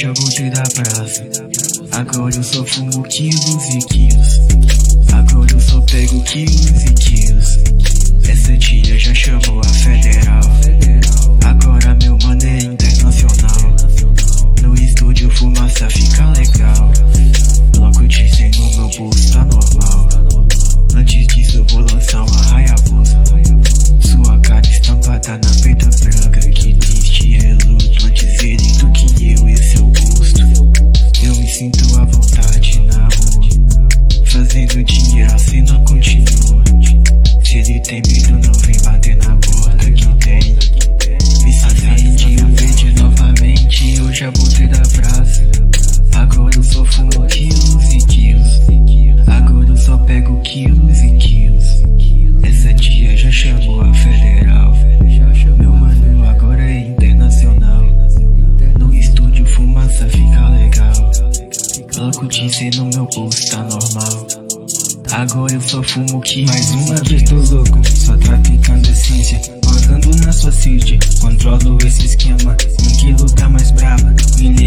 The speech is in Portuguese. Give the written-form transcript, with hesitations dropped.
já voltei da praça. Agora eu só fumo quilos e quilos. Agora eu só pego quilos e quilos. Essa tia já chamou a federal. Agora meu mano é internacional. No estúdio fumaça fica legal. Logo dizem no meu bolso tá normal. Antes disso eu vou lançar uma Hayabusa. Sua cara estampada na peita branca. Que triste é luto, antes ele do que eu, esse é o gosto. Eu me sinto à vontade na rua, fazendo dinheiro, a cena continua. Se ele tem medo não vem bater na porta que tem. Me acende a verde novamente, eu já voltei da praça. Agora eu só fumo quilos e quilos. Agora eu só pego quilos e quilos. Essa tia já chamou a federal. Meu mano agora é internacional. No estúdio fumaça fica legal. Logo dizem no meu bolso tá normal. Agora eu só fumo quilos. Mais uma vez tô louco, só traficando essência. Mandando na sua city, controlo esse esquema. Em que luta mais braba,